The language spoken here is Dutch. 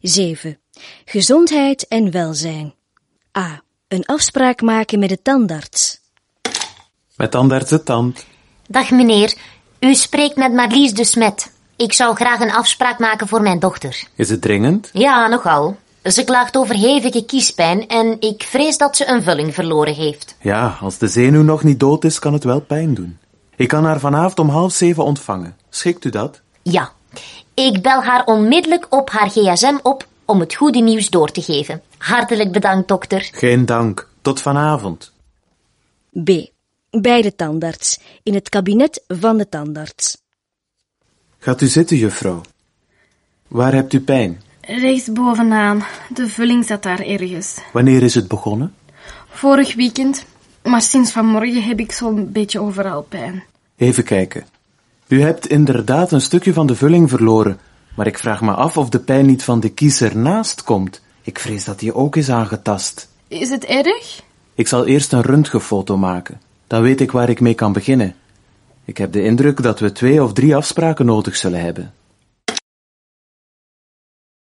7. Gezondheid en welzijn. A. Een afspraak maken met de tandarts. Met tandarts de Tand. Dag meneer, u spreekt met Marlies de Smet. Ik zou graag een afspraak maken voor mijn dochter. Is het dringend? Ja, nogal. Ze klaagt over hevige kiespijn en ik vrees dat ze een vulling verloren heeft. Ja, als de zenuw nog niet dood is, kan het wel pijn doen. Ik kan haar vanavond om 6:30 ontvangen. Schikt u dat? Ja, ik bel haar onmiddellijk op haar gsm op om het goede nieuws door te geven. Hartelijk bedankt, dokter. Geen dank. Tot vanavond. B. Bij de tandarts, in het kabinet van de tandarts. Gaat u zitten, juffrouw. Waar hebt u pijn? Rechts bovenaan. De vulling zat daar ergens. Wanneer is het begonnen? Vorig weekend. Maar sinds vanmorgen heb ik zo'n beetje overal pijn. Even kijken. U hebt inderdaad een stukje van de vulling verloren, maar ik vraag me af of de pijn niet van de kies ernaast komt. Ik vrees dat die ook is aangetast. Is het erg? Ik zal eerst een röntgenfoto maken. Dan weet ik waar ik mee kan beginnen. Ik heb de indruk dat we 2 of 3 afspraken nodig zullen hebben.